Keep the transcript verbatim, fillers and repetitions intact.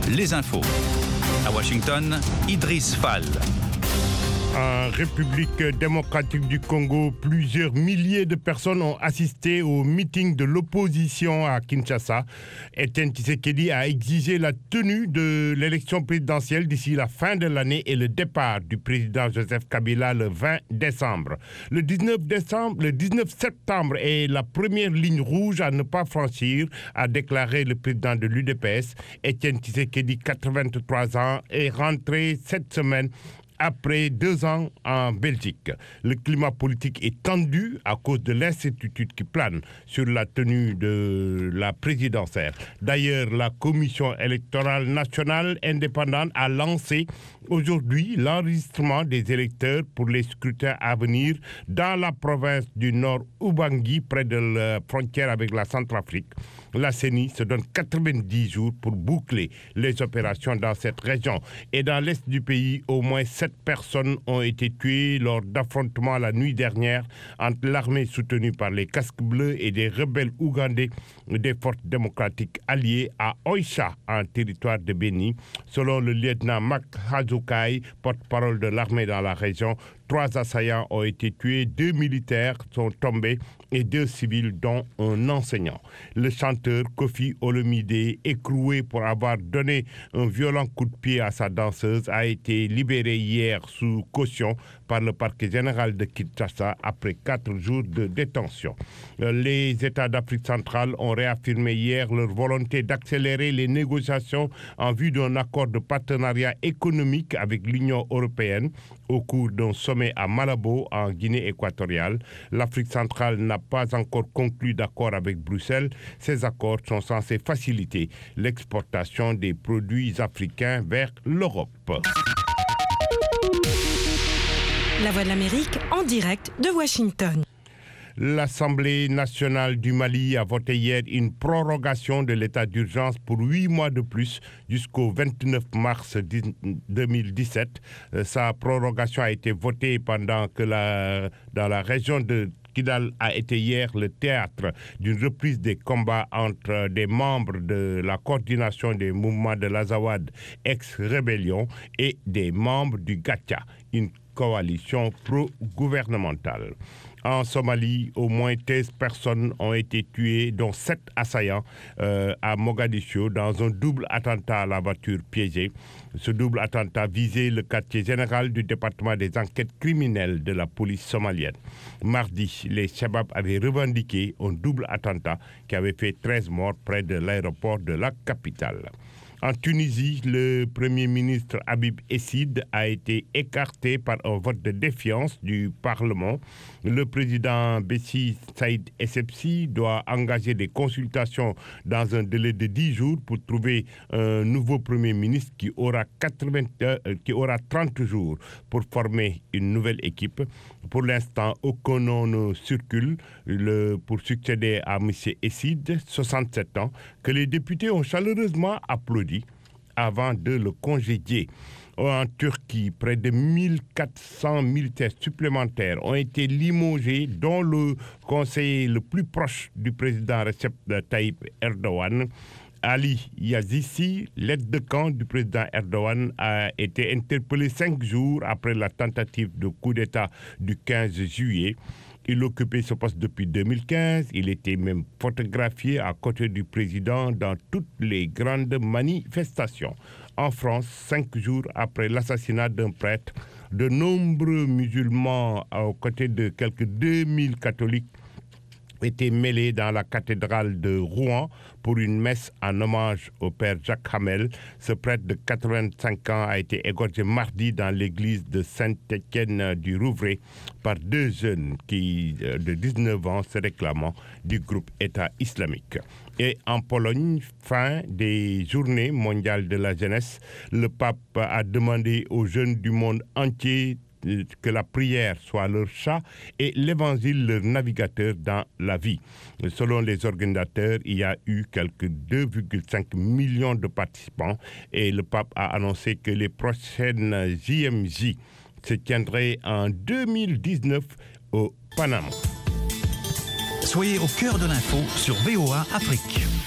les infos. À Washington, Idriss Fall. En République démocratique du Congo, plusieurs milliers de personnes ont assisté au meeting de l'opposition à Kinshasa. Etienne Tshisekedi a exigé la tenue de l'élection présidentielle d'ici la fin de l'année et le départ du président Joseph Kabila le vingt décembre. Le dix-neuf décembre, le dix-neuf septembre est la première ligne rouge à ne pas franchir, a déclaré le président de l'U D P S. Etienne Tshisekedi, quatre-vingt-trois ans, est rentré cette semaine après deux ans en Belgique. Le climat politique est tendu à cause de l'incertitude qui plane sur la tenue de la présidentielle. D'ailleurs, la Commission électorale nationale indépendante a lancé aujourd'hui l'enregistrement des électeurs pour les scrutins à venir dans la province du Nord Ubangi, près de la frontière avec la Centrafrique. La C E N I se donne quatre-vingt-dix jours pour boucler les opérations dans cette région. Et dans l'est du pays, au moins sept personnes ont été tuées lors d'affrontements la nuit dernière entre l'armée soutenue par les casques bleus et des rebelles ougandais des forces démocratiques alliées à Oicha, en territoire de Béni. Selon le lieutenant Mak Hazukai, porte-parole de l'armée dans la région, trois assaillants ont été tués, deux militaires sont tombés et deux civils, dont un enseignant. Le chanteur Kofi Olomide, écroué pour avoir donné un violent coup de pied à sa danseuse, a été libéré hier sous caution par le parquet général de Kinshasa après quatre jours de détention. Les États d'Afrique centrale ont réaffirmé hier leur volonté d'accélérer les négociations en vue d'un accord de partenariat économique avec l'Union européenne au cours d'un sommet à Malabo, en Guinée équatoriale. L'Afrique centrale n'a pas encore conclu d'accord avec Bruxelles. Ces accords sont censés faciliter l'exportation des produits africains vers l'Europe. La Voix de l'Amérique en direct de Washington. L'Assemblée nationale du Mali a voté hier une prorogation de l'état d'urgence pour huit mois de plus jusqu'au vingt-neuf mars deux mille dix-sept. Sa prorogation a été votée pendant que la, dans la région de Kidal a été hier le théâtre d'une reprise des combats entre des membres de la coordination des mouvements de l'Azawad, ex-rébellion, et des membres du Gatia, une coalition pro-gouvernementale. En Somalie, au moins treize personnes ont été tuées, dont sept assaillants euh, à Mogadiscio dans un double attentat à la voiture piégée. Ce double attentat visait le quartier général du département des enquêtes criminelles de la police somalienne. Mardi, les Shabab avaient revendiqué un double attentat qui avait fait treize morts près de l'aéroport de la capitale. En Tunisie, le Premier ministre Habib Essid a été écarté par un vote de défiance du Parlement. Le président Bessi Saïd Essebsi doit engager des consultations dans un délai de dix jours pour trouver un nouveau Premier ministre qui aura, quatre-vingts, euh, qui aura trente jours pour former une nouvelle équipe. Pour l'instant, aucun nom ne circule le, pour succéder à M. Essid, soixante-sept ans, que les députés ont chaleureusement applaudi avant de le congédier. En Turquie, près de mille quatre cents militaires supplémentaires ont été limogés, dont le conseiller le plus proche du président Recep Tayyip Erdogan. Ali Yazisi, l'aide de camp du président Erdogan, a été interpellé cinq jours après la tentative de coup d'État du quinze juillet. Il occupait ce poste depuis deux mille quinze. Il était même photographié à côté du président dans toutes les grandes manifestations. En France, cinq jours après l'assassinat d'un prêtre, de nombreux musulmans, aux côtés de quelques deux mille catholiques, étaient mêlés dans la cathédrale de Rouen pour une messe en hommage au père Jacques Hamel. Ce prêtre de quatre-vingt-cinq ans a été égorgé mardi dans l'église de Saint-Étienne du Rouvray par deux jeunes qui, de dix-neuf ans, se réclamant du groupe État islamique. Et en Pologne, fin des journées mondiales de la jeunesse, le pape a demandé aux jeunes du monde entier que la prière soit leur chat et l'évangile leur navigateur dans la vie. Selon les organisateurs, il y a eu quelques deux virgule cinq millions de participants et le pape a annoncé que les prochaines J M J se tiendraient en deux mille dix-neuf au Panama. Soyez au cœur de l'info sur V O A Afrique.